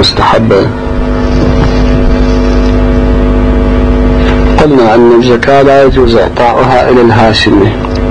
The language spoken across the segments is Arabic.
المستحبة. قلنا أن الزكاة لا يجوز إعطاؤها إلى الهاشمي،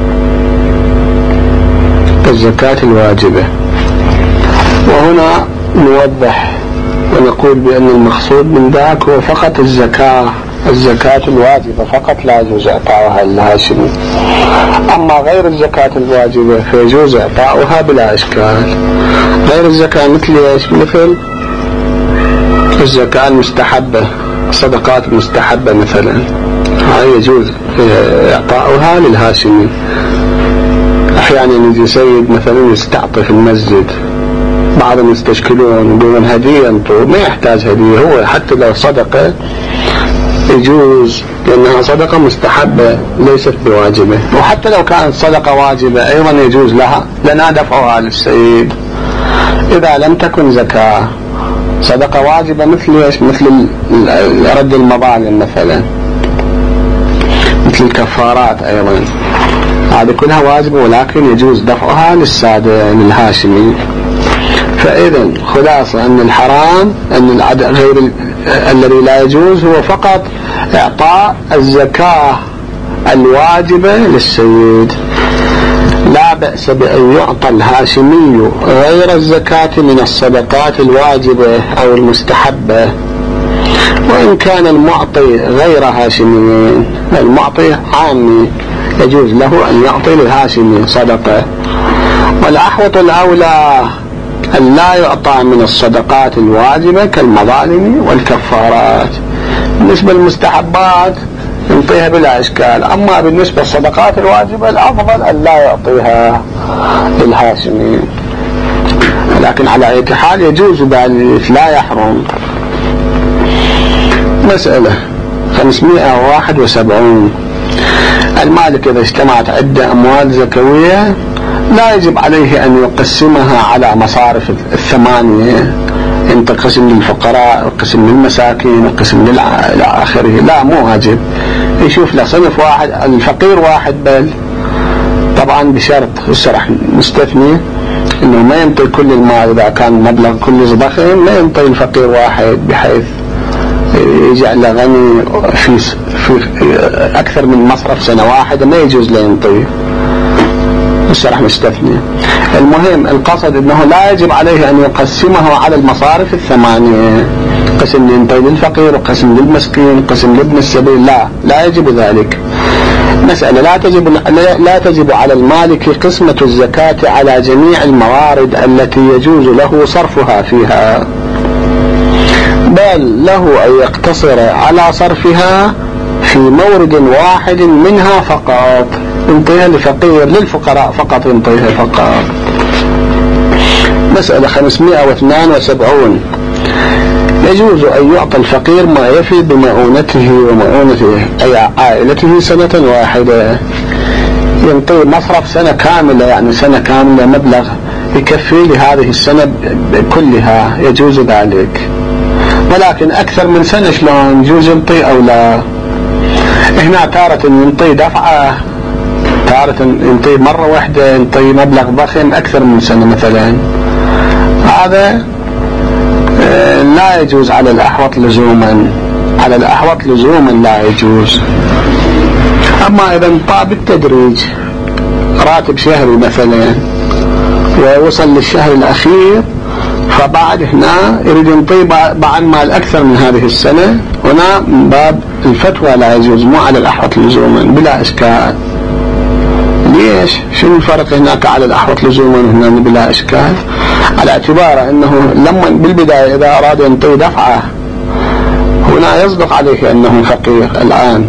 الزكاة الواجبة. وهنا نوضح ونقول بأن المقصود من ذاك هو فقط الزكاة الواجبة فقط لا يجوز إعطاؤها للهاشمي. أما غير الزكاة الواجبة فيجوز إعطاؤها بلا إشكال. غير الزكاة مثل إيش؟ مثل الزكاة المستحبة، الصدقات المستحبة مثلا، هاي يجوز إعطاؤها للهاشمي. أحيانا يجي سيد مثلا يستعطي في المسجد، بعضهم يستشكلون يقولون هدية انطوا، ما يحتاج هدية، هو حتى لو صدقة يجوز لأنها صدقة مستحبة ليست بواجبة. وحتى لو كانت صدقة واجبة أيضا يجوز لها لنا دفعها للسيد إذا لم تكن زكاة. صدقة واجبة مثل إيش؟ مثل رد المظالم مثلا، مثل الكفارات أيضا، هذه كلها واجبة ولكن يجوز دفعها للسادة للهاشمي. فإذا خلاصة أن الحرام أن غير الذي لا يجوز هو فقط إعطاء الزكاة الواجبة للسيد. لا بأس بأن يعطى الهاشمي غير الزكاة من الصدقات الواجبة أو المستحبة، وإن كان المعطي غير هاشمي، المعطي عامي يجوز له أن يعطي للهاشمي صدقة. والأحوط الأولى أن لا يعطى من الصدقات الواجبة كالمظالم والكفارات. بالنسبة للمستحبات يعطيها بلا إشكال، أما بالنسبة للصدقات الواجبة الأفضل أن لا يعطيها للهاشمي، لكن على أي حال يجوز ذلك لا يحرم. مسألة 571. المالك إذا اجتمعت عدة أموال زكوية لا يجب عليه أن يقسمها على مصارف الثمانية، أن تقسم للفقراء وقسم للمساكين وقسم إلى آخره، لا مو واجب. يشوف له صنف واحد، الفقير واحد بل، طبعا بشرط الشرح مستثني أنه ما ينطي كل المال. إذا كان مبلغ كل ضخم ما ينطي الفقير واحد بحيث يجعل غني في أكثر من مصرف سنة واحدة، ما يجوز له ينطيه، الشرح مستثني. المهم القصد أنه لا يجب عليه أن يقسمه على المصارف الثمانية، قسم ينطي للفقير وقسم للمسكين وقسم لابن السبيل، لا يجب ذلك. مسألة لا تجب على المالك قسمة الزكاة على جميع الموارد التي يجوز له صرفها فيها، بل له أن يقتصر على صرفها في مورد واحد منها فقط، ينطيها لفقير، للفقراء فقط ينطيها فقط. مسألة 572. يجوز أن يعطى الفقير ما يفي بمعونته ومعونته أي عائلته سنة واحدة، ينطي مصرف سنة كاملة، يعني سنة كاملة مبلغ يكفي لهذه السنة كلها، يجوز ذلك. ولكن أكثر من سنة شلون يجوز ينطي أو لا؟ هنا تارة ينطي دفعة، تارة ينطي مرة واحدة، ينطي مبلغ ضخم أكثر من سنة مثلا، هذا لا يجوز على الأحوط لزوما، على الأحوط لزوما لا يجوز. أما إذا انطى بالتدريج، راتب شهري مثلا ووصل للشهر الأخير فبعد هنا يريد ينطي بعد مال أكثر من هذه السنة، هنا من باب الفتوى لا يجوز، مو على الأحوط لزوما بلا إشكال. ليش؟ شنو الفرق هناك على الأحوط لزوما هنا بلا إشكال؟ على اعتبار أنه لما بالبداية إذا أراد ينطي دفعة هنا يصدق عليه أنه فقير الآن،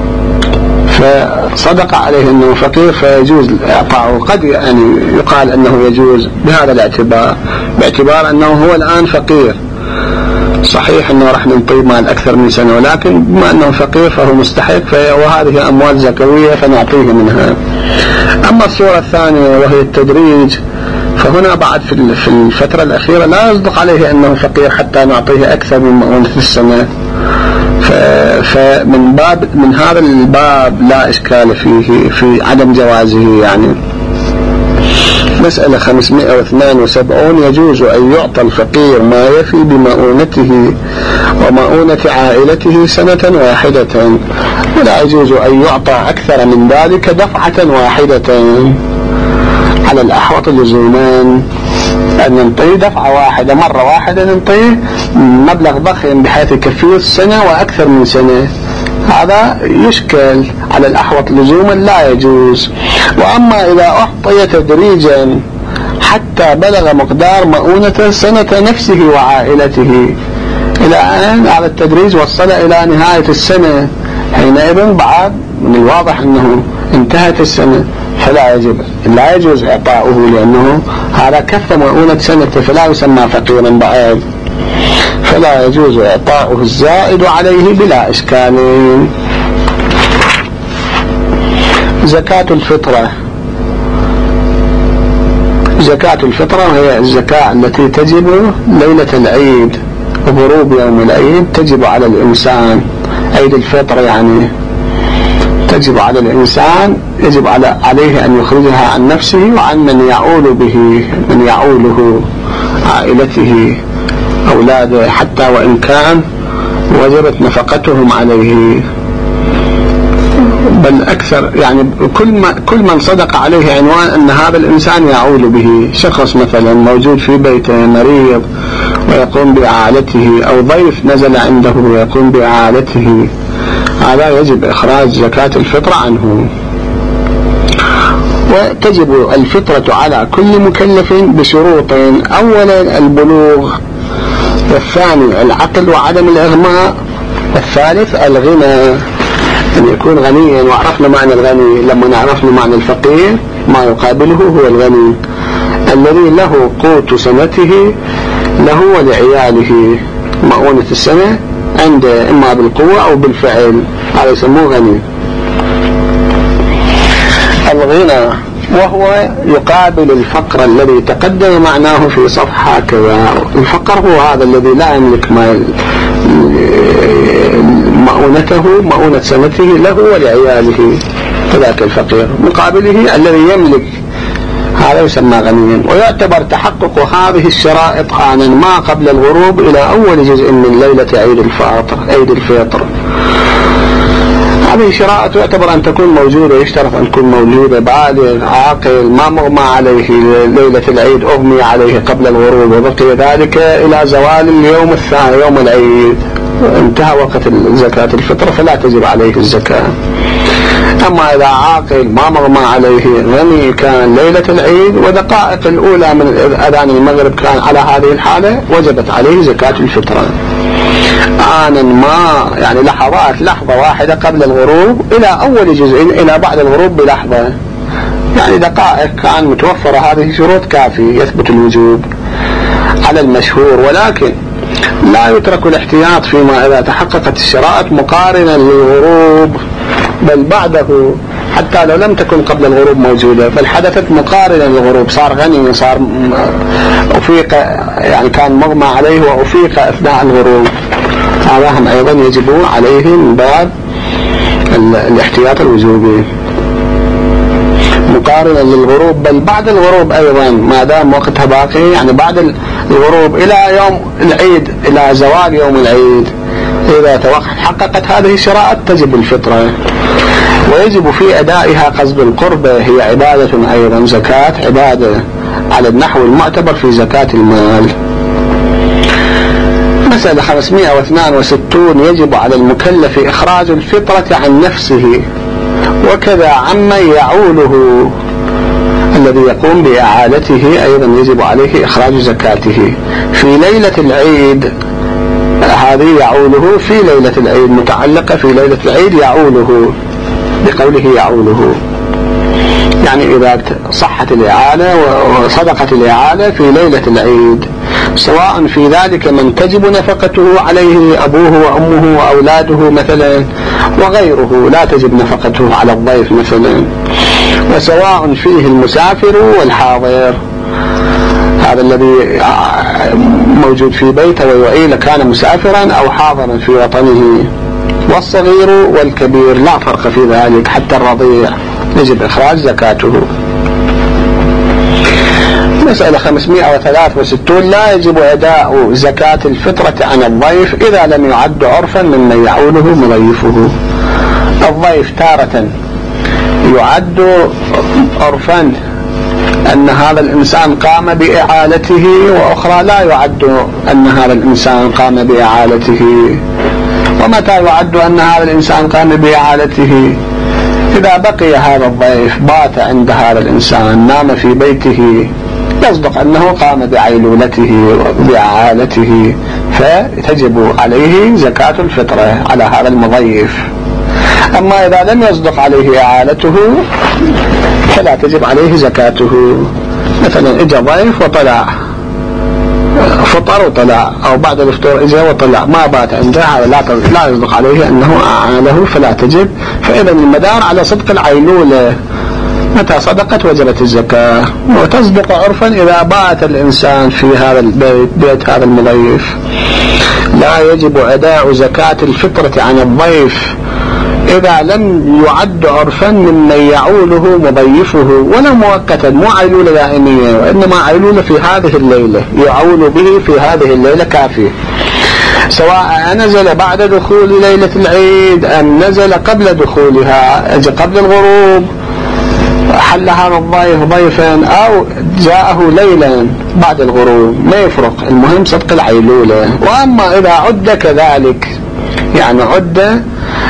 فصدق عليه أنه فقير فيجوز إعطاؤه. قد يعني يقال أنه يجوز بهذا الاعتبار، باعتبار أنه هو الآن فقير، صحيح أنه راح ننطي مال أكثر من سنة، ولكن بما أنه فقير فهو مستحق، وهذه أموال زكوية فنعطيه منها. أما الصورة الثانية وهي التدريج، فهنا بعد في الفترة الأخيرة لا يصدق عليه أنه فقير حتى نعطيه أكثر من مؤونة السنة، فمن باب من هذا الباب لا إشكال فيه في عدم جوازه يعني. مسألة 572. يجوز أن يعطى الفقير ما يفي بمؤونته ومؤونة عائلته سنة واحدة، ولا يجوز أن يعطى أكثر من ذلك دفعة واحدة. على الأحوط لزومان أن ننطيه دفعة واحدة مرة واحدة، ننطيه مبلغ ضخم بحيث يكفيه السنة وأكثر من سنة، هذا يشكل. على الأحوط لزوما لا يجوز. وأما إذا أعطي تدريجا حتى بلغ مقدار مؤونة سنة نفسه وعائلته، إلى أن هذا التدريج وصل إلى نهاية السنة، حينئذ بعد من الواضح أنه انتهت السنة، فلا يجوز إعطاؤه، لأنه هذا كف مؤونة سنة، فلا يسمى فقيرا بعد، فلا يجوز إعطاؤه الزائد عليه بلا إشكال. زكاة الفطرة. زكاة الفطرة هي الزكاة التي تجب ليلة العيد، غروب يوم العيد تجب على الإنسان، عيد الفطر يعني تجب على الإنسان، يجب عليه أن يخرجها عن نفسه وعن من يعول به، من يعوله، عائلته، أولاده، حتى وإن كان وجبت نفقتهم عليه، بل أكثر، يعني كل من صدق عليه عنوان أن هذا الإنسان يعول به، شخص مثلا موجود في بيته مريض ويقوم بإعالته، أو ضيف نزل عنده ويقوم بإعالته، هذا يجب إخراج زكاة الفطرة عنه. وتجب الفطرة على كل مكلف بشروطين: أولا البلوغ، والثاني العقل وعدم الإغماء، والثالث الغنى، أن يكون غنيا. وعرفنا معنى الغني لما عرفنا معنى الفقير، ما يقابله هو الغني الذي له قوت سنته، له ولعياله مؤونة السنة عنده، إما بالقوة أو بالفعل، هذا يسموه غني. الغنى وهو يقابل الفقر الذي تقدم معناه في صفحة كذا. الفقر هو هذا الذي لا يملك مؤونته، مؤونة سنته له ولعياله، فذاك الفقير. مقابله الذي يملك، هذا يسمى غنيا. ويعتبر تحقق هذه الشرائط آنا ما قبل الغروب إلى أول جزء من ليلة عيد الفطر. هذه الشرائط يعتبر أن تكون موجودة، يشترط أن تكون موجودة: بالغ، عاقل، ما مغمى عليه ليلة العيد، أغمي عليه قبل الغروب وبقي ذلك إلى زوال اليوم الثاني يوم العيد، انتهى وقت زكاة الفطر فلا تجب عليه الزكاة. أما إذا عاقل ما مغمى عليه، غني، كان ليلة العيد ودقائق الأولى من أذان المغرب كان على هذه الحالة، وجبت عليه زكاة الفطرة. آنا ما يعني لحظة واحدة قبل الغروب إلى أول جزء إلى بعد الغروب بلحظة، يعني دقائق كان متوفرة، هذه شروط كافي يثبت الوجوب على المشهور. ولكن لا يترك الاحتياط فيما إذا تحققت الشرائط مقارنة للغروب، بل بعده، حتى لو لم تكن قبل الغروب موجودة بل حدثت مقارنة للغروب، صار غني، صار أفيق، يعني كان مغمى عليه وأفيق أثناء الغروب، هذا هم أيضا يجب عليه من باب الاحتياط الوجوبي. مقارنة للغروب بل بعد الغروب أيضا، ما دام وقتها باقي، يعني بعد الغروب إلى يوم العيد، إلى زوال يوم العيد، إذا تحققت هذه الشرائط تجب الفطرة. ويجب في أدائها قصد القربة، هي عبادة أيضا، زكاة عبادة على النحو المعتبر في زكاة المال. مسألة 562. يجب على المكلف إخراج الفطرة عن نفسه وكذا عمن يعوله، الذي يقوم بإعادته أيضا يجب عليه إخراج زكاته في ليلة العيد. هذه يعوله في ليلة العيد، متعلقة في ليلة العيد، يعوله بقوله يعوله، يعني إذا صحت الإعالة وصدقت الإعالة في ليلة العيد، سواء في ذلك من تجب نفقته عليه أبوه وأمه وأولاده مثلا، وغيره لا تجب نفقته على الضيف مثلا، وسواء فيه المسافر والحاضر، هذا الذي موجود في بيته ويعيل كان مسافرا أو حاضرا في وطنه، والصغير والكبير لا فرق في ذلك، حتى الرضيع يجب إخراج زكاته. مسألة 563. لا يجب أداء زكاة الفطرة عن الضيف إذا لم يعد عرفا ممن يعوله مضيفه. الضيف تارة يعد عرفا أن هذا الإنسان قام بإعالته، وأخرى لا يعد أن هذا الإنسان قام بإعالته. ومتى يعد أن هذا الإنسان قام بإعالته؟ إذا بقي هذا الضيف بات عند هذا الإنسان، نام في بيته، يصدق أنه قام بعيلولته وبإعالته، فتجب عليه زكاة الفطرة على هذا المضيف. أما إذا لم يصدق عليه إعالته فلا تجب عليه زكاته. مثلا إجا ضيف وطلع، فطر وطلع، أو بعد الفطور إجا وطلع، ما بات عنده، هذا لا يصدق عليه أنه أعاله فلا تجب. فإذا المدار على صدق العيلولة، متى صدقت وجبت الزكاة. وتصدق عرفا إذا بات الإنسان في هذا البيت، بيت هذا المضيف. لا يجب أداء زكاة الفطرة عن الضيف إذا لم يعد عرفا ممن يعوله مضيفه، ولا مؤقتا، مو عيلولة دائمية، وإنما عيلولة في هذه الليلة، يعول به في هذه الليلة كافية، سواء نزل بعد دخول ليلة العيد أم نزل قبل دخولها، قبل الغروب حل هذا الضيف ضيفا، أو جاءه ليلا بعد الغروب، ما يفرق، المهم صدق العيلولة. وأما إذا عد كذلك، يعني عد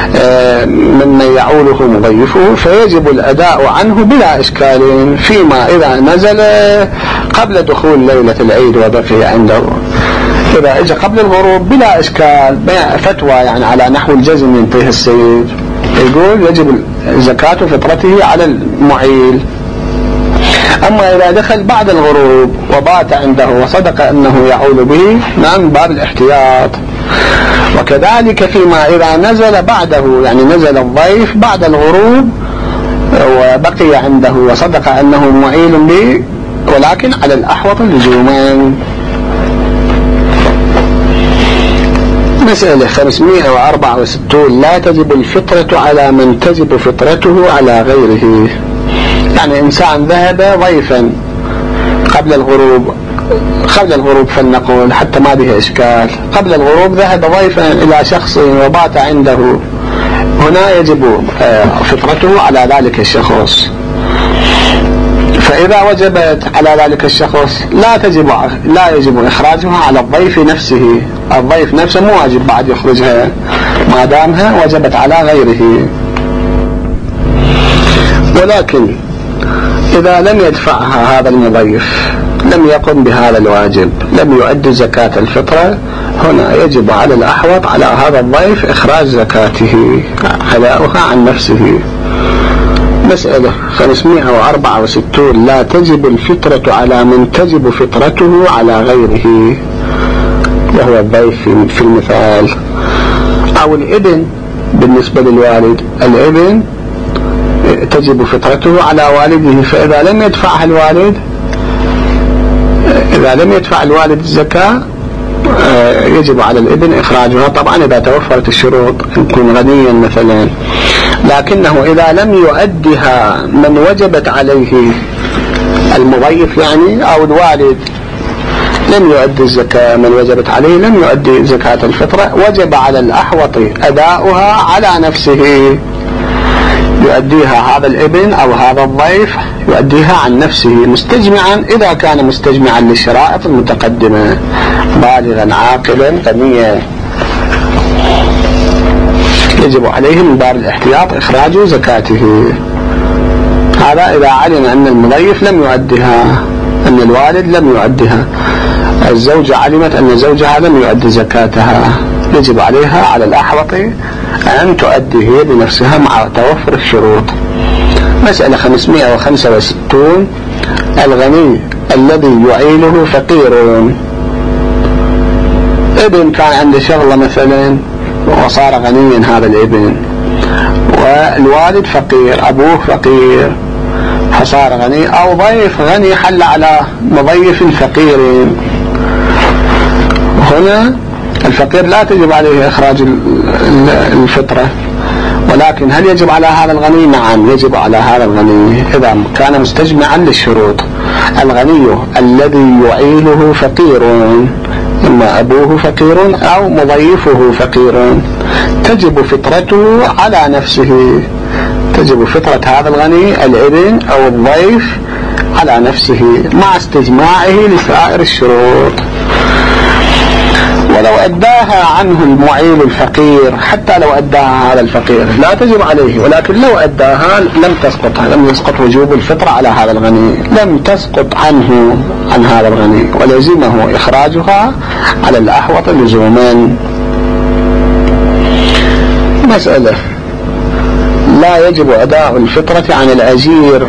ممن يعوله مضيفه، فيجب الأداء عنه بلا إشكال، فيما إذا نزل قبل دخول ليلة العيد وبقي عنده. إذا إجا قبل الغروب بلا إشكال، فتوى يعني على نحو الجزم ينتهي السيد، يقول يجب زكاة فطرته على المعيل. أما إذا دخل بعد الغروب وبات عنده وصدق أنه يعول به، نعم، باب الاحتياط. وكذلك فيما إذا نزل بعده، يعني نزل الضيف بعد الغروب وبقي عنده وصدق أنه معيل به، ولكن على الأحوط لزوما. مسألة 564. لا تجب الفطرة على من تجب فطرته على غيره. يعني إنسان ذهب ضيفا قبل الغروب فلنقول، حتى ما به إشكال، قبل الغروب ذهب ضيفا إلى شخص وبات عنده، هنا يجب فطرته على ذلك الشخص. فإذا وجبت على ذلك الشخص لا يجب إخراجها على الضيف نفسه. الضيف نفسه مو واجب بعد يخرجها ما دامها وجبت على غيره. ولكن إذا لم يدفعها هذا المضيف، لم يقم بهذا الواجب، لم يؤدي زكاة الفطرة، هنا يجب على الأحوط على هذا الضيف إخراج زكاته، حلاؤها عن نفسه. مسألة 564. لا تجب الفطرة على من تجب فطرته على غيره، وهو الضيف في المثال، أو الابن. بالنسبة للوالد، الابن تجب فطرته على والده، فإذا لم يدفعها الوالد، إذا لم يدفع الوالد الزكاة يجب على الابن إخراجها، طبعا إذا توفرت الشروط، يكون غنيا مثلا. لكنه إذا لم يؤدها من وجبت عليه المضيف، يعني أو الوالد لم يؤدي الزكاة من وجبت عليه، لم يؤدي زكاة الفطرة، وجب على الأحوط أداؤها على نفسه، يؤديها هذا الابن أو هذا الضيف، يؤديها عن نفسه مستجمعا، إذا كان مستجمعا للشرائط المتقدمة، بالغا عاقلا غنيا، يجب عليه من باب الاحتياط إخراج زكاته. هذا إذا علم أن المضيف لم يؤديها، أن الوالد لم يؤديها، الزوجة علمت أن زوجها لم يؤدي زكاتها، يجب عليها على الأحوط أن تؤديه بنفسها مع توفر الشروط. مسألة 565. الغني الذي يعيله فقير. ابن كان عنده شغلة مثلا وصار غنيا هذا الابن، والوالد فقير، أبوه فقير فصار غني، أو ضيف غني حل على مضيف فقير. هنا الفقير لا تجب عليه إخراج الفطرة، ولكن هل يجب على هذا الغني؟ نعم يجب على هذا الغني إذا كان مستجمعا للشروط. الغني الذي يعيله فقير، إما أبوه فقير أو مضيفه فقير، تجب فطرته على نفسه، تجب فطرة هذا الغني الابن أو الضيف على نفسه مع استجماعه لسائر الشروط. ولو أداها عنه المعيل الفقير، حتى لو أداها هذا الفقير لا تجب عليه، ولكن لو أداها لم يسقط وجوب الفطرة على هذا الغني، لم تسقط عنه عن هذا الغني، ولزمه إخراجها على الأحوط لزوما. مسألة: لا يجب أداء الفطرة عن الأجير.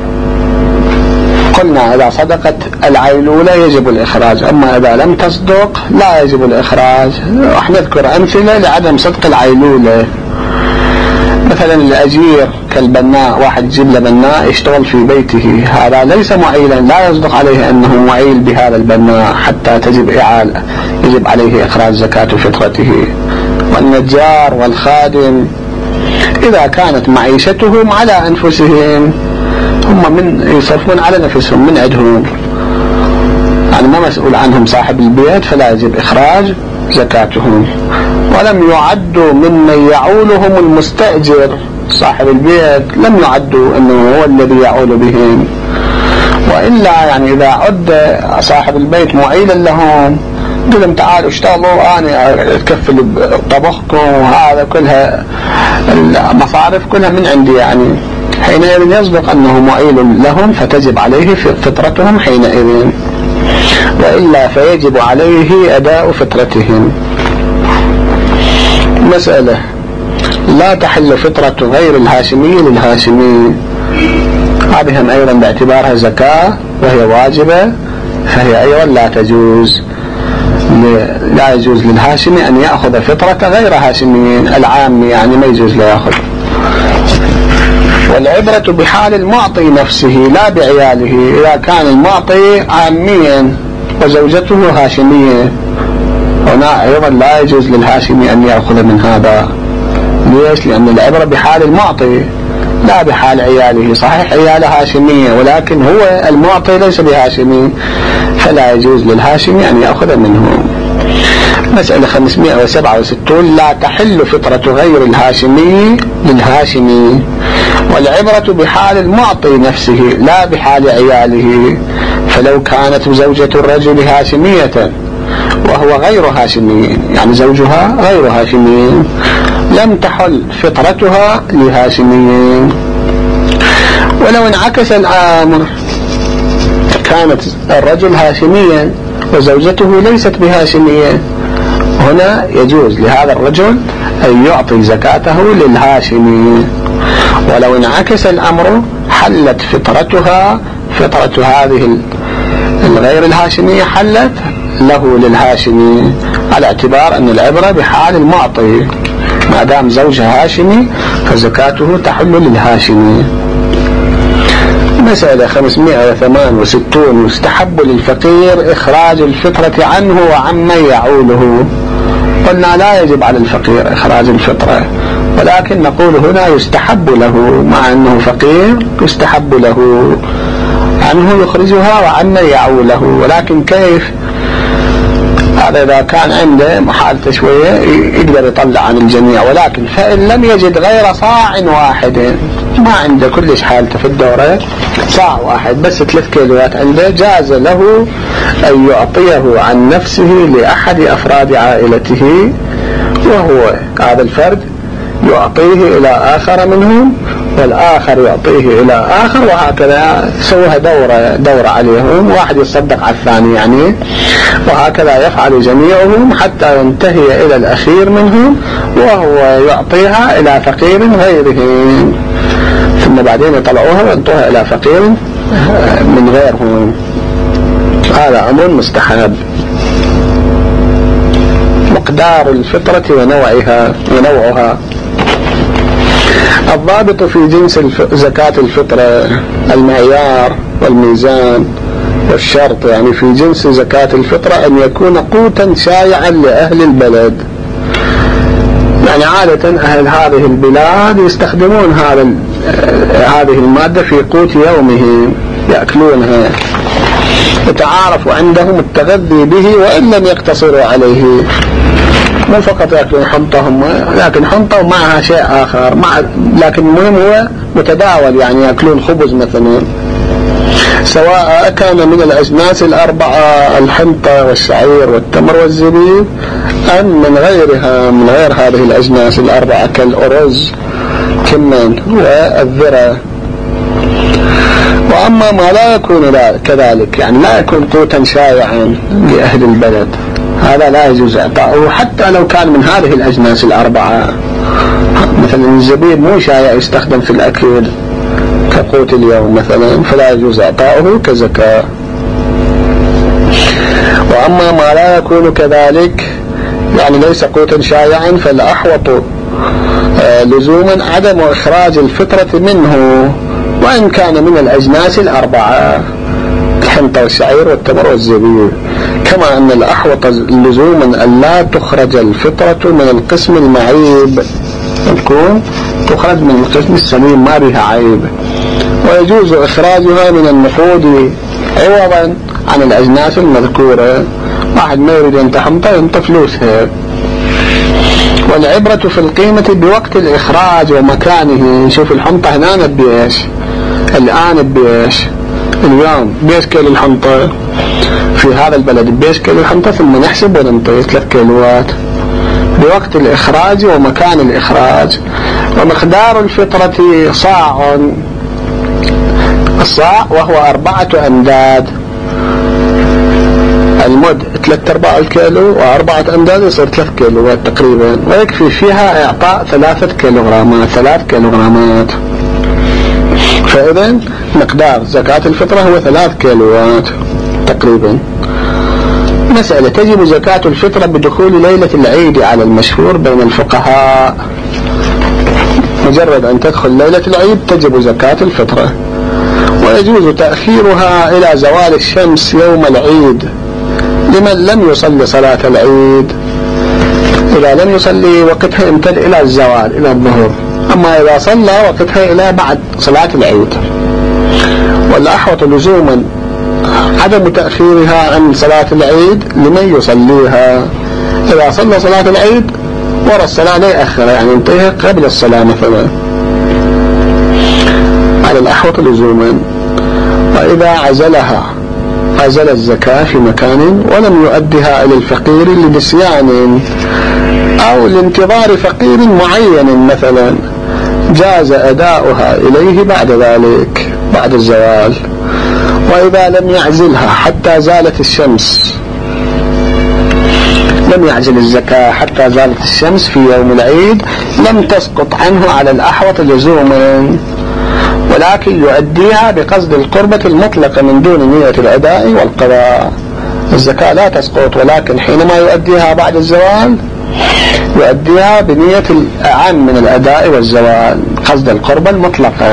قلنا إذا صدقت العيلولة يجب الإخراج، أما إذا لم تصدق لا يجب الإخراج. راح نذكر أمثلة لعدم صدق العيلولة. مثلا الأجير كالبناء، واحد يجيب له بناء يشتغل في بيته، هذا ليس معيلا، لا يصدق عليه أنه معيل بهذا البناء حتى يجب عليه إخراج زكاة فطرته. والنجار والخادم إذا كانت معيشتهم على أنفسهم، هم من يصرفون على نفسهم من عندهم، يعني ما مسؤول عنهم صاحب البيت، فلا يجب إخراج زكاتهم. ولم يعدوا ممن يعولهم المستأجر، صاحب البيت لم يعدوا أنه هو الذي يعول بهم، وإلا يعني إذا عد صاحب البيت معيلا لهم قل لهم تعالوا اشتغلوا أنا أتكفل طبخكم، وهذا كلها المصارف كلها من عندي، يعني حينئذ يصدق أنه معيل لهم فتجب عليه فطرتهم حينئذ، وإلا فيجب عليه أداء فطرتهم. مسألة: لا تحل فطرة غير الهاشمي للهاشمي. هذه أيضا باعتبارها زكاة وهي واجبة، فهي أيضا لا تجوز. لا يجوز للهاشمي أن يأخذ فطرة غير هاشميين، العامي يعني ما يجوز له يأخذ. والعبرة بحال المعطي نفسه لا بعياله. إذا كان المعطي عاميا وزوجته هاشمية، هنا أيضا لا يجوز للهاشمي أن يأخذ من هذا. ليش؟ لأن العبرة بحال المعطي لا بحال عياله. صحيح عياله هاشمية، ولكن هو المعطي ليس بهاشمي، فلا يجوز للهاشمي أن يأخذ منه. مسألة 567: لا تحل فطرة غير الهاشمي للهاشمي. والعبرة بحال المعطي نفسه لا بحال عياله. فلو كانت زوجة الرجل هاشمية وهو غير هاشمي، يعني زوجها غير هاشمي، لم تحل فطرتها لهاشميين. ولو انعكس الأمر، كانت الرجل هاشميا وزوجته ليست بهاشمية، هنا يجوز لهذا الرجل أن يعطي زكاته للهاشمي. ولو انعكس الأمر حلت فطرتها، فطرة هذه الغير الهاشمية حلت له للهاشمي، على اعتبار أن العبرة بحال المعطي، ما دام زوجها هاشمي فزكاته تحل للهاشمي. مسألة 568: يستحب للفقير إخراج الفطرة عنه وعمن يعوله. قلنا لا يجب على الفقير إخراج الفطرة، ولكن نقول هنا يستحب له، مع أنه فقير يستحب له عنه يخرجها وعمن يعوله. ولكن كيف؟ هذا إذا كان عنده محالته شوية يقدر يطلع عن الجميع، ولكن فإن لم يجد غير صاع واحد، ما عنده كلش حالته في الدورة، صاع واحد بس 3 كيلوات عنده، جاز له أن يعطيه عن نفسه لأحد أفراد عائلته، وهو هذا الفرد يعطيه إلى آخر منهم، والآخر يعطيه إلى آخر، وهكذا سوها دورة عليهم، واحد يصدق على الثاني يعني، وهكذا يفعل جميعهم حتى ينتهي إلى الأخير منهم وهو يعطيها إلى فقير غيرهم، ثم بعدين يطلعوها وينطوها إلى فقير من غيرهم. هذا أمر مستحب. مقدار الفطرة ونوعها. الضابط في جنس زكاة الفطرة المعيار والميزان والشرط، يعني في جنس زكاة الفطرة أن يكون قوتا شائعا لأهل البلد. يعني عادة أهل هذه البلاد يستخدمون هذه المادة في قوت يومهم، يأكلونها، يتعارف عندهم التغذي به وإن لم يقتصروا عليه. مو فقط يأكلون حنطهم، لكن حنطة معها شيء آخر، لكن المهم هو متداول، يعني يأكلون خبز مثلا، سواء كان من الأجناس الأربعة الحنطة والشعير والتمر والزبيب أم من غيرها، من غير هذه الأجناس الأربعة كالأرز كمان والذرة. وأما ما لا يكون كذلك، يعني لا يكون قوتا شائعا لأهل البلد، هذا لا يجوز إعطاؤه حتى لو كان من هذه الأجناس الأربعة. مثلا الزبيب مو شائع يستخدم في الأكل كقوت اليوم مثلا، فلا يجوز إعطاؤه كزكاة. وأما ما لا يكون كذلك، يعني ليس قوتا شائعا، فالأحوط لزوما عدم إخراج الفطرة منه وإن كان من الأجناس الأربعة الحنطة والشعير والتمر والزبيب. كما أن الأحوط لزوما أن لا تخرج الفطرة من القسم المعيب، تكون تخرج من القسم السليم ما بها عيب، ويجوز إخراجها من النقود عوضا عن الأجناس المذكورة. واحد ما يريد أن حنطة ينطى فلوسها. والعبرة في القيمة بوقت الإخراج ومكانه. شوف الحنطة هنا بيش، الآن بيش، اليوم بيش كيلو الحنطة في هذا البلد، بيش كيلو الحنطة، ثم نحسب وننطي 3 كيلوات بوقت الإخراج ومكان الإخراج. ومقدار الفطرة صاع، الصاع وهو 4 أمداد، المد 3/4 الكيلو و4 أمداد يصير 3 كيلوات تقريبا، ويكفي فيها إعطاء 3 كيلوغرامات، 3 كيلوغرامات. فإذا مقدار زكاة الفطرة هو 3 كيلوات تقريبا. مسألة: تجب زكاة الفطرة بدخول ليلة العيد على المشهور بين الفقهاء. مجرد أن تدخل ليلة العيد تجب زكاة الفطرة، ويجوز تأخيرها إلى زوال الشمس يوم العيد لمن لم يصلي صلاة العيد، إذا لم يصلي وقتها يمتد إلى الزوال إلى الظهر، أما إذا صلى وقتها إلى بعد صلاة العيد. والأحوط لزوما عدم تأخيرها عن صلاة العيد لمن يصليها. إذا صلى صلاة العيد ورا الصلاة لا يأخر، يعني ينتهي قبل الصلاة مثلا، على الأحوط لزوما. وإذا عزل الزكاة في مكان ولم يؤدها إلى الفقير لنسيان أو لانتظار فقير معين مثلا، جاز أداؤها إليه بعد ذلك بعد الزوال. وإذا لم يعزلها حتى زالت الشمس، لم يعزل الزكاة حتى زالت الشمس في يوم العيد، لم تسقط عنه على الأحوط لزوما، ولكن يؤديها بقصد القربة المطلقة من دون نية الأداء والقضاء. الزكاة لا تسقط، ولكن حينما يؤديها بعد الزوال يؤديها بنية الأعم من الأداء والزوال، قصد القربة المطلقة.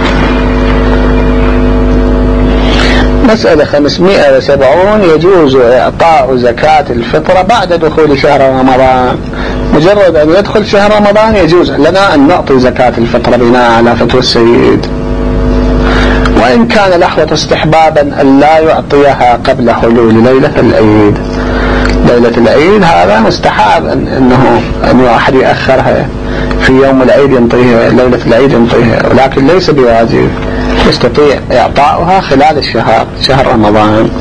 مسألة 570: يجوز إعطاء زكاة الفطرة بعد دخول شهر رمضان. مجرد أن يدخل شهر رمضان يجوز لنا أن نعطي زكاة الفطرة بناء على فتوى السيد، وإن كان الأحوط استحبابا أن لا يعطيها قبل حلول ليلة العيد. ليلة العيد هذا مستحب أن واحد يأخرها في يوم العيد ينطيها، ليلة العيد ينطيها، ولكن ليس بواجب، يستطيع إعطاؤها خلال الشهر، شهر رمضان.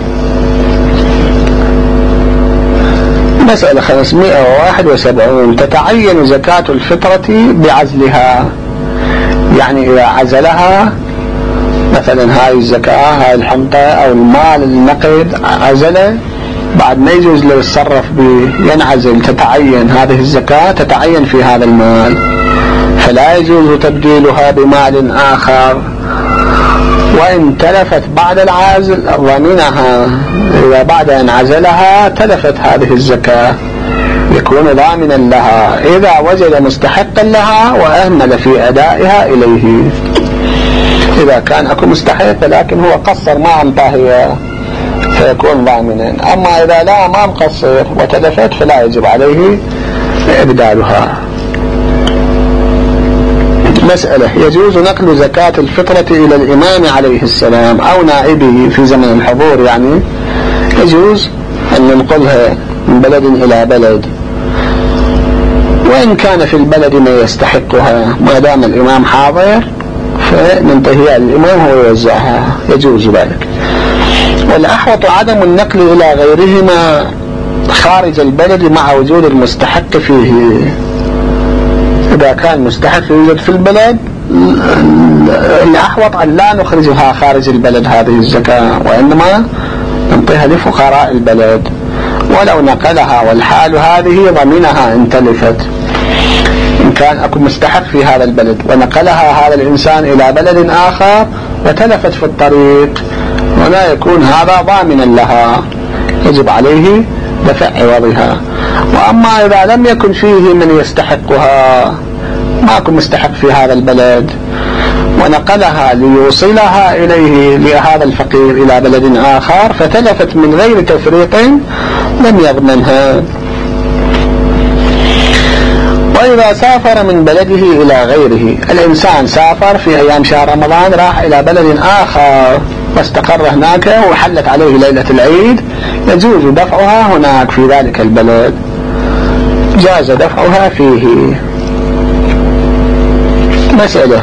مسألة 571: تتعين زكاة الفطرة بعزلها. يعني إذا عزلها مثلا هاي الزكاة، هاي الحنطة أو المال النقد عزله، بعد ما يجوز له يتصرف به، ينعزل، تتعين هذه الزكاة، تتعين في هذا المال، فلا يجوز تبديلها بمال آخر. وإن تلفت بعد العزل ضمنها، إذا بعد أن عزلها تلفت هذه الزكاة يكون ضامنا لها إذا وجد مستحقا لها وأهمل في أدائها إليه. إذا كان أكو مستحق لكن هو قصر ما أنطاه فيكون ضامنا، أما إذا لا ما مقصر وتلفت فلا يجب عليه إبدالها. مسألة: يجوز نقل زكاة الفطرة إلى الإمام عليه السلام أو نائبه في زمن الحضور، يعني يجوز أن ننقلها من بلد إلى بلد، وإن كان في البلد ما يستحقها ما دام الإمام حاضر فننتهي الإمام هو يوزعها، يجوز ذلك. والأحوط عدم النقل إلى غيرهما خارج البلد مع وجود المستحق فيه. إذا كان مستحق يوجد في البلد الأحوط أن لا نخرجها خارج البلد هذه الزكاة، وإنما ننطيها لفقراء البلد، ولو نقلها والحال هذه ضمنها إن تلفت. إن كان أكو مستحق في هذا البلد ونقلها هذا الإنسان إلى بلد آخر وتلفت في الطريق ولا يكون هذا ضامنا لها، يجب عليه دفع عوضها. وأما إذا لم يكن فيه من يستحقها، ما كن مستحق في هذا البلد ونقلها ليوصلها إليه لهذا الفقير إلى بلد آخر فتلفت من غير تفريط لم يضمنها. وإذا سافر من بلده إلى غيره، الإنسان سافر في أيام شهر رمضان راح إلى بلد آخر واستقر هناك وحلت عليه ليلة العيد، يجوز دفعها هناك في ذلك البلد، جاز دفعها فيه. مسألة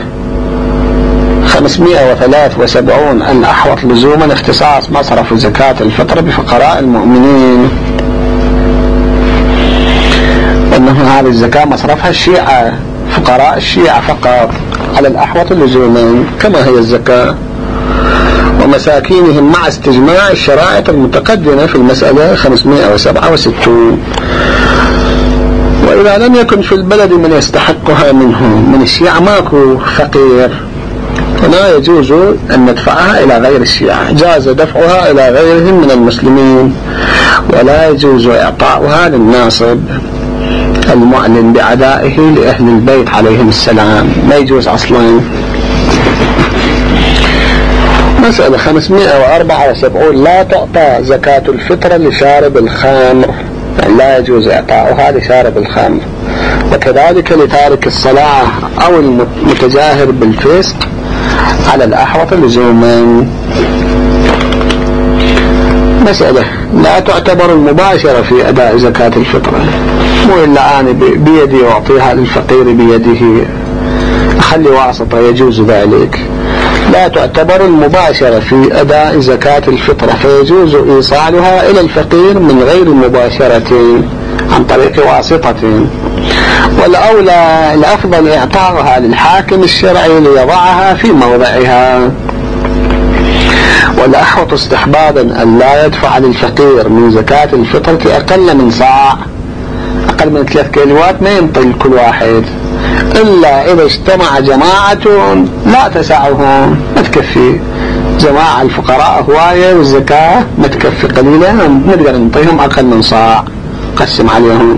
573: الأحوط لزوما اختصاص مصرف زكاة الفطر بفقراء المؤمنين. أنه هذه الزكاة مصرفها الشيعة، فقراء الشيعة فقط، على الأحوط لزوما كما هي الزكاة، ومساكينهم مع استجماع الشرائط المتقدمة في المسألة 567. وإذا لم يكن في البلد من يستحقها منهم من الشيعة، ماكو فقير، فلا يجوز أن ندفعها إلى غير الشيعة، جاز دفعها إلى غيرهم من المسلمين، ولا يجوز إعطاؤها للناصب المعلن بعدائه لأهل البيت عليهم السلام، ما يجوز أصلا. مسألة 574: لا تعطى زكاة الفطر لشارب الخمر، يعني لا يجوز إعطاؤها لشارب الخمر، وكذلك لتارك الصلاة أو المتجاهر بالفسق على الأحوط لزوما. مسألة: لا تعتبر المباشرة في أداء زكاة الفطرة، مو إلا أنا بيدي أعطيها للفقير بيده، أخلي واسطة، يجوز ذلك. لا تعتبر المباشرة في أداء زكاة الفطرة، فيجوز إيصالها إلى الفقير من غير مباشرة عن طريق واسطة. والأولى الأفضل إعطاؤها للحاكم الشرعي ليضعها في موضعها. والأحوط استحبابا أن لا يدفع للفقير من زكاة الفطرة أقل من صاع، أقل من 3 كيلوات ما ينطي كل واحد، إلا إذا اجتمع جماعة لا تسعهم، ما تكفي جماعة الفقراء هواية والزكاة ما تكفي قليلة، نقدر ننطيهم أقل من صاع قسم عليهم.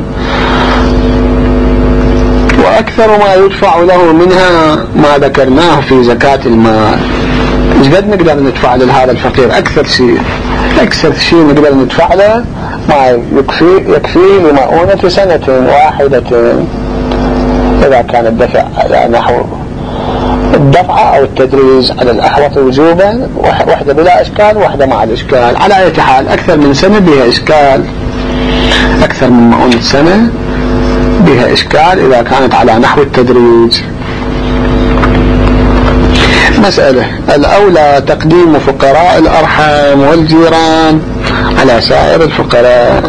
وأكثر ما يدفع له منها ما ذكرناه في زكاة المال. مش قد نقدر ندفع لهذا الفقير أكثر شيء نقدر ندفع له ما يكفي لمؤونة سنة واحدة، إذا كان الدفع على نحو الدفع أو التدريج على الأحوط وجوبا، واحدة بلا إشكال واحدة مع الإشكال. على أي حال أكثر من سنة بها إشكال، أكثر من مؤونة سنة بها إشكال إذا كانت على نحو التدريج. مسألة: الأولى تقديم فقراء الأرحام والجيران على سائر الفقراء.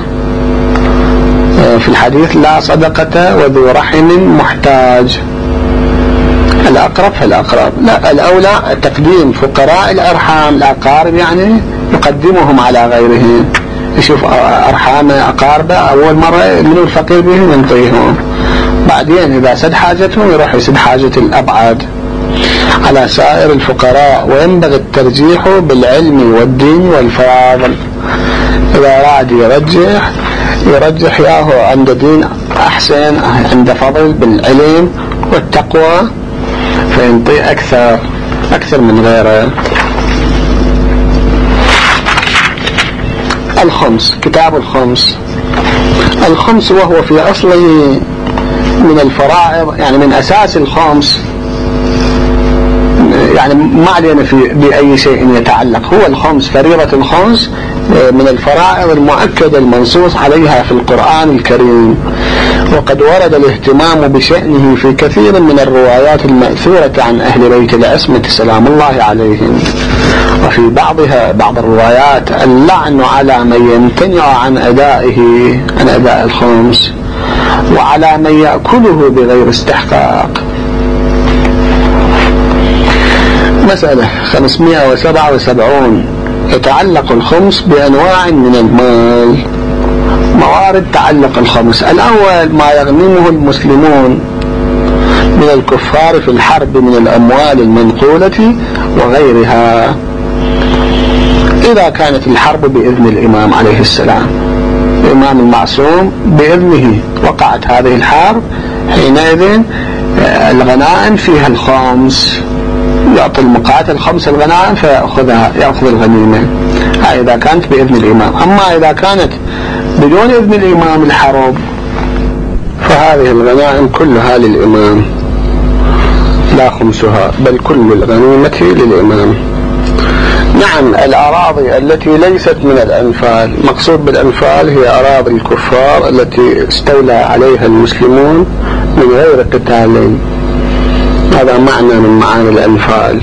في الحديث: لا صدقة وذو رحم محتاج، الأقرب فالأقرب. لا، الأولى تقديم فقراء الأرحام، الأقارب يعني يقدمهم على غيرهم، يشوف أرحام أقاربه أول مرة من الفقير بهم ينطيهم، بعدين إذا سد حاجتهم يروح يسد حاجة الأبعد على سائر الفقراء. وينبغي الترجيح بالعلم والدين والفاضل، إذا راد يرجح ياهو عند دين أحسن، عند فضل بالعلم والتقوى فينطي أكثر من غيره. الخمس، كتاب الخمس وهو في أصله من الفرائض، يعني من أساس الخمس، يعني ما علينا بأي شيء يتعلق، هو الخمس، فريضة الخمس من الفرائض المؤكدة المنصوص عليها في القرآن الكريم، وقد ورد الاهتمام بشأنه في كثير من الروايات المأثورة عن أهل بيت العصمة سلام الله عليهم، وفي بعض الروايات اللعن على من يمتنع عن أداء الخمس، وعلى من يأكله بغير استحقاق. مسألة 577. يتعلق الخمس بأنواع من المال. موارد تعلق الخمس: الأول ما يغنمه المسلمون من الكفار في الحرب من الأموال المنقولة وغيرها، إذا كانت الحرب بإذن الإمام عليه السلام، الإمام المعصوم بإذنه وقعت هذه الحرب، حينئذ الغنائم فيها الخمس، يعطي المقاتل خمس الغنائم فيأخذ الغنيمة، إذا كانت بإذن الإمام. أما إذا كانت بدون إذن الإمام الحرب فهذه الغنائم كلها للإمام، لا خمسها بل كل الغنيمة للإمام. نعم، الأراضي التي ليست من الأنفال، مقصود بالأنفال هي أراضي الكفار التي استولى عليها المسلمون من غير قتال، هذا معنى من معاني الأنفال.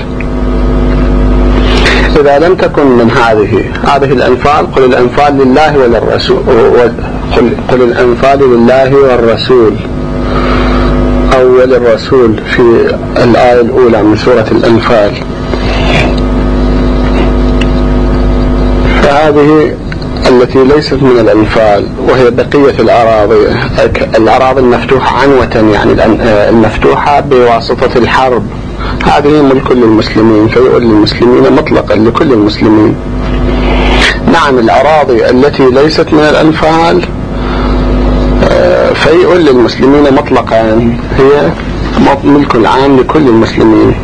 إذا لم تكن من هذه الأنفال، قل الأنفال لله وللرسول، قل الأنفال لله والرسول أو وللرسول في الآية الأولى من سورة الأنفال. فهذه التي ليست من الأنفال، وهي بقية الأراضي المفتوحة عنوة، يعني المفتوحة بواسطة الحرب، هذه ملك للمسلمين، فيقول للمسلمين مطلقا لكل المسلمين. نعم، الأراضي التي ليست من الأنفال فيقول للمسلمين مطلقا، هي ملك العام لكل المسلمين.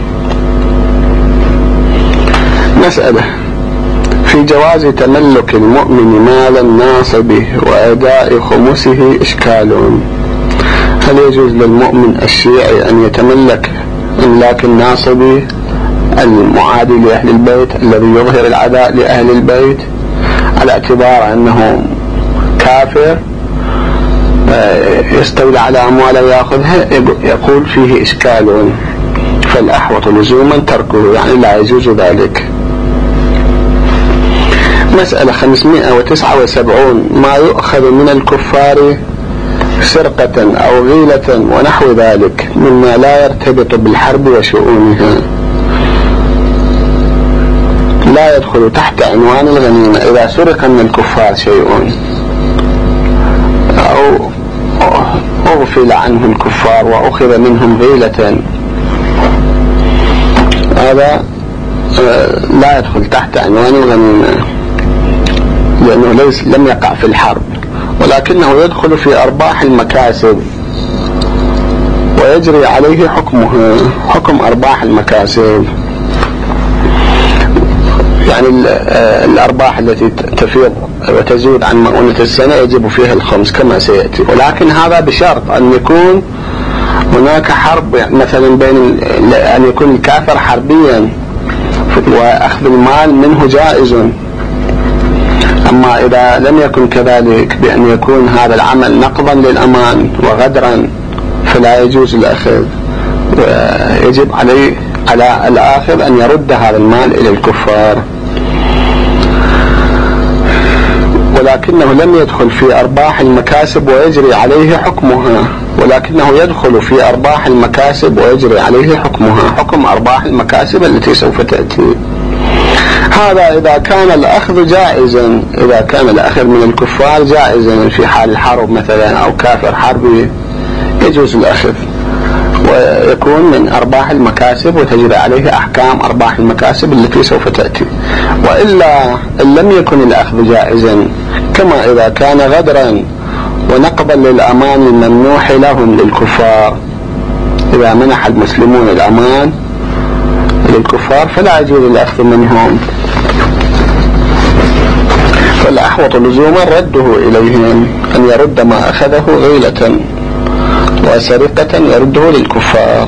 مسألة في جواز تملك المؤمن مال الناصب وأداء خمسه إشكال. هل يجوز للمؤمن الشيعي أن يتملك إملاك الناصبي المعادي لأهل البيت الذي يظهر العداء لأهل البيت على اعتبار أنه كافر يستولى على أمواله ويأخذها؟ يقول فيه إشكال، فالأحوط لزوما تركه، يعني لا يجوز ذلك. مسألة 579. ما يؤخذ من الكفار سرقة أو غيلة ونحو ذلك مما لا يرتبط بالحرب وشؤونها لا يدخل تحت عنوان الغنيمة. إذا سرق من الكفار شيء أو أغفل عنه الكفار وأخذ منهم غيلة، هذا لا يدخل تحت عنوان الغنيمة، لأنه لم يقع في الحرب، ولكنه يدخل في أرباح المكاسب ويجري عليه حكم أرباح المكاسب. يعني الأرباح التي تفيض وتزود عن مؤونة السنة يجب فيها الخمس كما سيأتي، ولكن هذا بشرط أن يكون هناك حرب، مثلا بين أن يكون الكافر حربيا وأخذ المال منه جائز. أما إذا لم يكن كذلك، بأن يكون هذا العمل نقضا للأمان وغدرا، فلا يجوز الأخذ، ويجب على الآخذ أن يرد هذا المال إلى الكفار. ولكنه لم يدخل في أرباح المكاسب ويجري عليه حكمها، ولكنه يدخل في أرباح المكاسب ويجري عليه حكم أرباح المكاسب التي سوف تأتي. هذا إذا كان الأخذ جائزا، إذا كان الأخذ من الكفار جائزا في حال الحرب مثلا، أو كافر حربي يجوز الأخذ ويكون من أرباح المكاسب وتجري عليه أحكام أرباح المكاسب التي سوف تأتي. وإلا إن لم يكن الأخذ جائزا، كما إذا كان غدرا ونقضا للأمان الممنوح لهم للكفار، إذا منح المسلمون الأمان للكفار فلا يجوز الأخذ منهم، فالأحوط لزوما رده إليهم، أن يرد ما أخذه غيلة وسرقة يرده للكفار.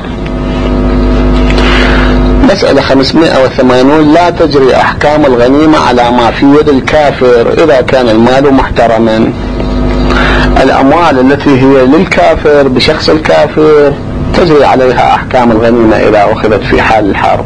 مسألة 580. لا تجري أحكام الغنيمة على ما في يد الكافر إذا كان المال محترما. الأموال التي هي للكافر بشخص الكافر تجري عليها أحكام الغنيمة إذا أخذت في حال الحرب.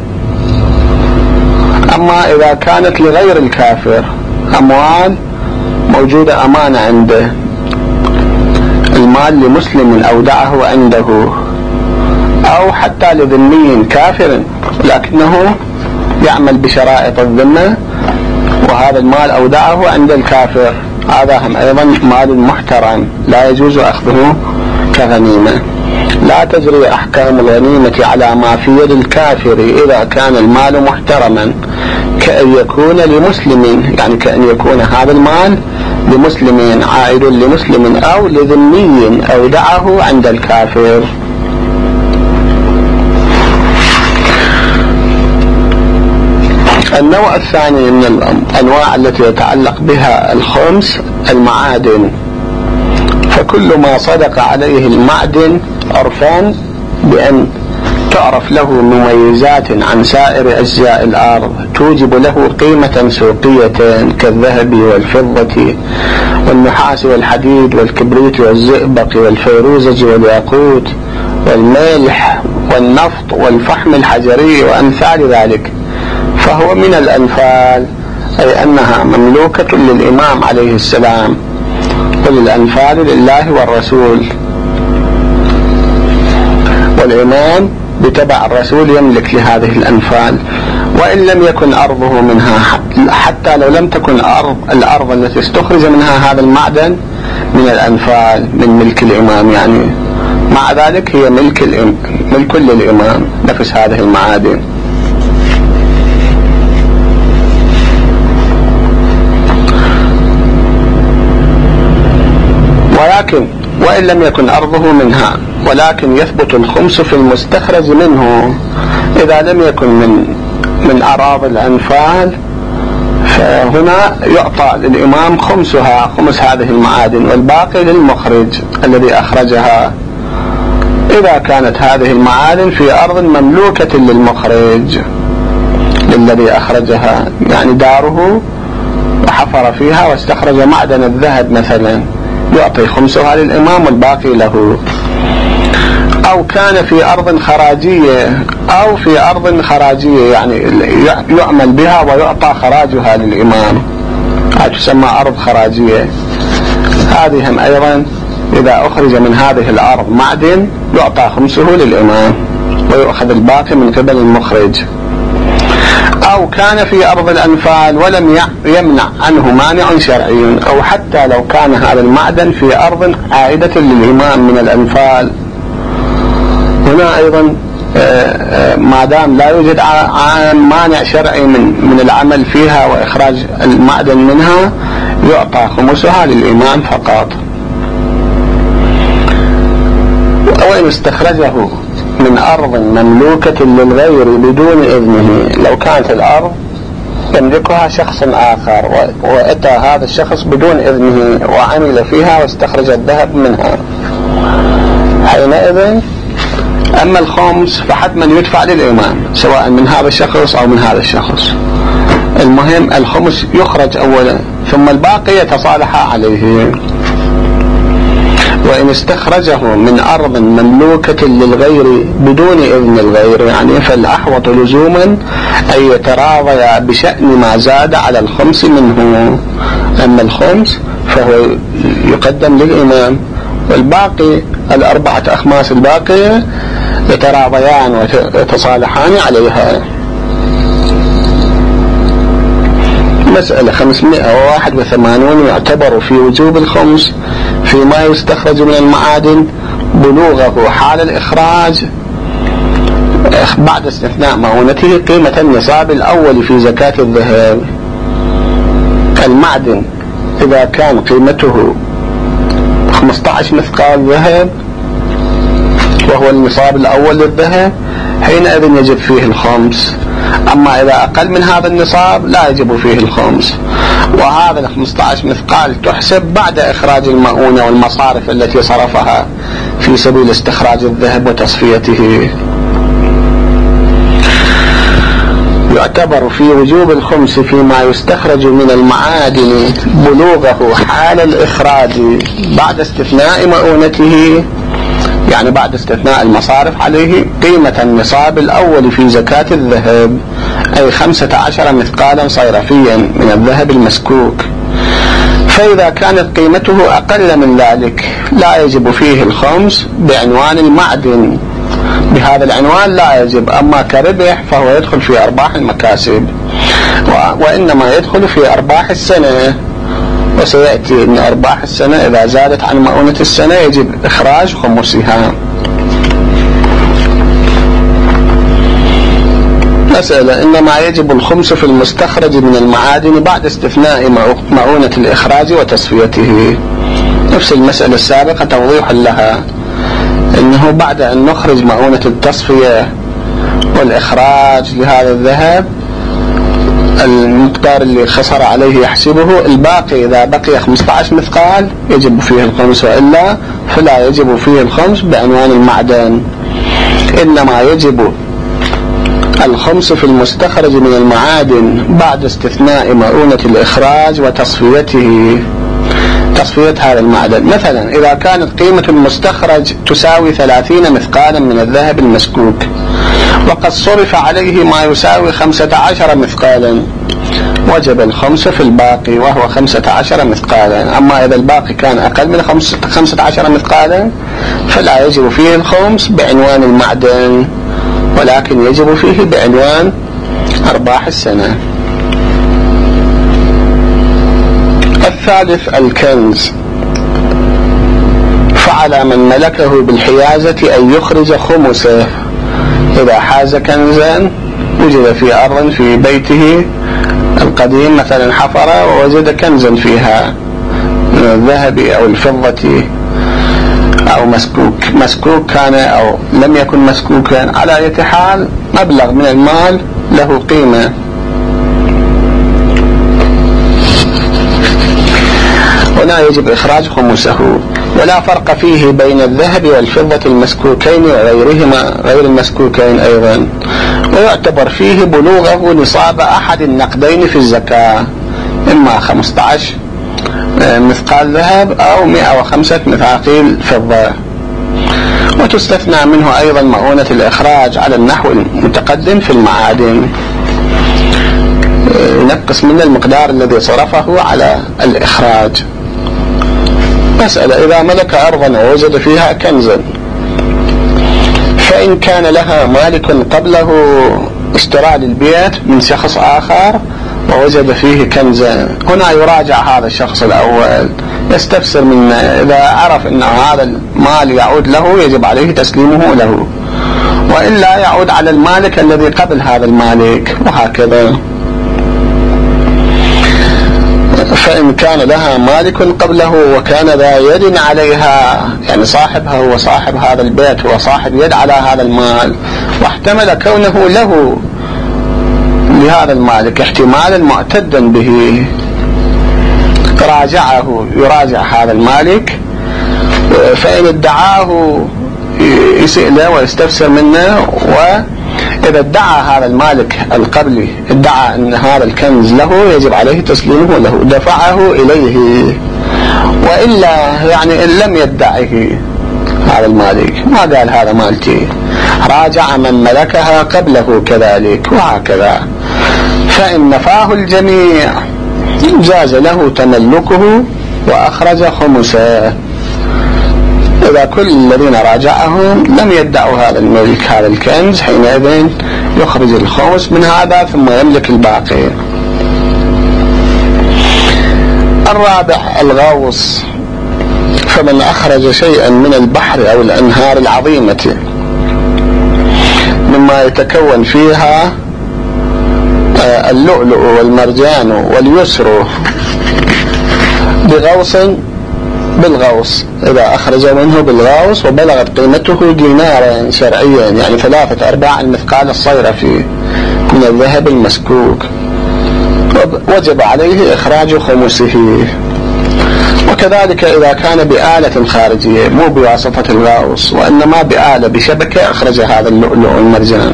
أما إذا كانت لغير الكافر، أموال موجودة أمانة عنده، المال لمسلم أودعه عنده، أو حتى لذمي كافر لكنه يعمل بشرائط الذمة وهذا المال أودعه عند الكافر، هذا هم أيضا مال محترم لا يجوز أخذه كغنيمة. لا تجري أحكام الغنيمة على ما في يد الكافر إذا كان المال محترما، كأن يكون لمسلم، يعني كأن يكون هذا المال لمسلم عائد لمسلم أو لذمي أودعه عند الكافر. النوع الثاني من الأنواع التي يتعلق بها الخمس المعادن، فكل ما صدق عليه المعدن عرفان بأن تعرف له مميزات عن سائر أجزاء الأرض توجب له قيمة سوقية كالذهب والفضة والنحاس والحديد والكبريت والزئبق والفيروزج والياقوت والملح والنفط والفحم الحجري وأمثال ذلك، فهو من الأنفال، أي أنها مملوكة للإمام عليه السلام، وللأنفال لله والرسول، والإمام بتبع الرسول يملك لهذه الأنفال، وإن لم يكن أرضه منها، حتى لو لم تكن الأرض التي استخرج منها هذا المعدن من الأنفال من ملك الإمام، يعني مع ذلك هي ملك للإمام نفس هذه المعادن. ولكن وإن لم يكن أرضه منها، ولكن يثبت الخمس في المستخرج منه إذا لم يكن من أراضي الأنفال، فهنا يعطى للإمام خمسها، خمس هذه المعادن، والباقي للمخرج الذي أخرجها إذا كانت هذه المعادن في أرض مملوكة للمخرج للذي أخرجها، يعني داره وحفر فيها واستخرج معدن الذهب مثلا، يعطي خمسها للإمام والباقي له. أو كان في أرض خراجية، أو في أرض خراجية يعني يعمل بها ويعطى خراجها للإمام، تسمى أرض خراجية، هذه هم أيضا إذا أخرج من هذه الأرض معدن يعطى خمسه للإمام ويأخذ الباقي من قبل المخرج. أو كان في أرض الأنفال ولم يمنع عنه مانع شرعي، أو حتى لو كان هذا المعدن في أرض عائدة للإمام من الأنفال، هنا أيضا ما دام لا يوجد مانع شرعي من العمل فيها وإخراج المعدن منها يعطى خمسها للإمام فقط. وإن استخرجه من أرض مملوكة للغير بدون إذنه، لو كانت الأرض يملكها شخص آخر وأتى هذا الشخص بدون إذنه وعمل فيها واستخرج الذهب منها، حينئذ أما الخمس فحتما يدفع للإمام سواء من هذا الشخص أو من هذا الشخص، المهم الخمس يخرج أولا ثم الباقي يتصالح عليه. وإن استخرجه من أرض مملوكة للغير بدون إذن الغير، يعني فالأحوط لزوما أن يتراضي بشأن ما زاد على الخمس منه، أما الخمس فهو يقدم للإمام، والباقي الأربعة أخماس الباقية يتراضيان ويتصالحان عليها. مسألة 581. يعتبر في وجوب الخمس فيما يستخرج من المعادن بلوغه حال الإخراج بعد استثناء مؤونته قيمة النصاب الأول في زكاة الذهب. المعدن إذا كان قيمته 15 مثقال ذهب وهو النصاب الأول للذهب حينئذ يجب فيه الخمس، أما إذا أقل من هذا النصاب لا يجب فيه الخمس، وهذا 15 مثقال تحسب بعد إخراج المؤونة والمصارف التي صرفها في سبيل استخراج الذهب وتصفيته. يعتبر في وجوب الخمس فيما يستخرج من المعادن بلوغه حال الإخراج بعد استثناء مؤونته، يعني بعد استثناء المصارف عليه، قيمة النصاب الأول في زكاة الذهب، أي 15 مثقالا صيرفيا من الذهب المسكوك. فإذا كانت قيمته أقل من ذلك لا يجب فيه الخمس بعنوان المعدن، بهذا العنوان لا يجب. أما كربح فهو يدخل في أرباح المكاسب، وإنما يدخل في أرباح السنة، وسيأتي أن أرباح السنة إذا زادت عن مؤونة السنة يجب إخراج خمسها. مسألة: إنما يجب الخمس في المستخرج من المعادن بعد استثناء مؤونة الإخراج وتصفيته. نفس المسألة السابقة توضيح لها، إنه بعد أن نخرج مؤونة التصفية والإخراج لهذا الذهب المقدار اللي خسر عليه يحسبه، الباقي إذا بقي 15 مثقال يجب فيه الخمس، وإلا فلا يجب فيه الخمس بعنوان المعدن. إنما يجب الخمس في المستخرج من المعادن بعد استثناء مؤونة الإخراج وتصفيته، تصفية هذا المعدن. مثلا إذا كانت قيمة المستخرج تساوي 30 مثقالا من الذهب المسكوك، وقد صرف عليه ما يساوي 15 مثقالا، وجب الخمس في الباقي وهو 15 مثقالا. أما إذا الباقي كان أقل من 15 مثقالا فلا يجب فيه الخمس بعنوان المعدن، ولكن يجب فيه بعنوان أرباح السنة. الثالث الكنز. فعلى من ملكه بالحيازة أن يخرج خمسه إذا حاز كنزا وجد في أرض في بيته القديم، مثلا حفر ووجد كنزا فيها من الذهب أو الفضة أو مسكوك كان أو لم يكن مسكوكا، على أي حال مبلغ من المال له قيمة. هنا يجب إخراج خمسه، ولا فرق فيه بين الذهب والفضة المسكوكين وغيرهما غير المسكوكين أيضا. ويعتبر فيه بلوغه نصاب أحد النقدين في الزكاة، إما 15 مثقال ذهب أو 105 مثاقيل فضة. وتستثنى منه أيضا مؤونة الإخراج على النحو المتقدم في المعادن، ينقص من المقدار الذي صرفه على الإخراج. مسألة: إذا ملك أرضا ووجد فيها كنزا، فإن كان لها مالك قبله اشترى للبيت من شخص آخر ووجد فيه كنزا، هنا يراجع هذا الشخص الأول، يستفسر منه، إذا عرف أن هذا المال يعود له يجب عليه تسليمه له، وإلا يعود على المالك الذي قبل هذا المالك، وهكذا. فإن كان لها مالك قبله وكان ذا يد عليها، يعني صاحبها هو صاحب هذا البيت، هو صاحب يد على هذا المال، واحتمل كونه له لهذا المالك احتمالا معتدا به، يراجع هذا المالك، فإن ادعاه يسئ له ويستفسر منه، وإذا ادعى هذا المالك القبلي ادعى أن هذا الكنز له يجب عليه تسليمه له، دفعه إليه. وإلا يعني إن لم يدعه هذا المالك، ما قال هذا مالتي، راجع من ملكها قبله كذلك، وهكذا. فإن نفاه الجميع جاز له تملكه وأخرج خمسه، إذا كل الذين راجعهم لم يدعوا هذا الملك هذا الكنز، حينئذ يخرج الخمس من هذا ثم يملك الباقي. الرابع الغوص. فمن أخرج شيئا من البحر أو الأنهار العظيمة مما يتكون فيها اللؤلؤ والمرجان واليسر بالغوص، إذا أخرج منه بالغوص وبلغت قيمته دينارا شرعيا، يعني 3/4 المثقال الصيرفي من الذهب المسكوك، وجب عليه إخراج خمسه. وكذلك إذا كان بآلة خارجية مو بواسطة الغاوص وإنما بآلة بشبكة أخرج هذا اللؤلؤ والمرجان،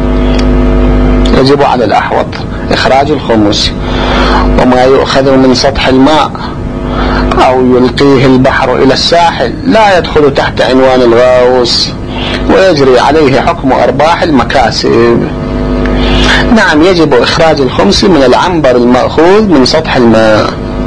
يجب على الأحوط إخراج الخمس. وما يؤخذ من سطح الماء أو يلقيه البحر إلى الساحل لا يدخل تحت عنوان الغاوص ويجري عليه حكم أرباح المكاسب. نعم، يجب إخراج الخمس من العنبر المأخوذ من سطح الماء.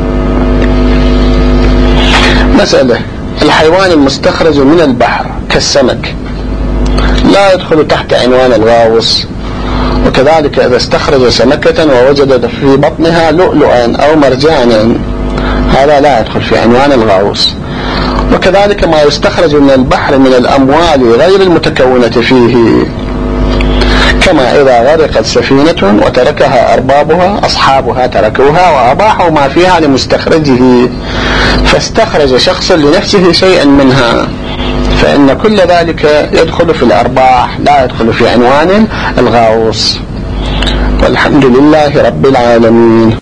مسألة: الحيوان المستخرج من البحر كالسمك لا يدخل تحت عنوان الغاوص، وكذلك إذا استخرج سمكة ووجد في بطنها لؤلؤا أو مرجانا هذا لا يدخل في عنوان الغاوص. وكذلك ما يستخرج من البحر من الأموال غير المتكونة فيه، كما إذا غرقت سفينة وتركها أربابها أصحابها تركوها وأباحوا ما فيها لمستخرجه فاستخرج شخص لنفسه شيئا منها، فإن كل ذلك يدخل في الأرباح لا يدخل في عنوان الغاوص. والحمد لله رب العالمين.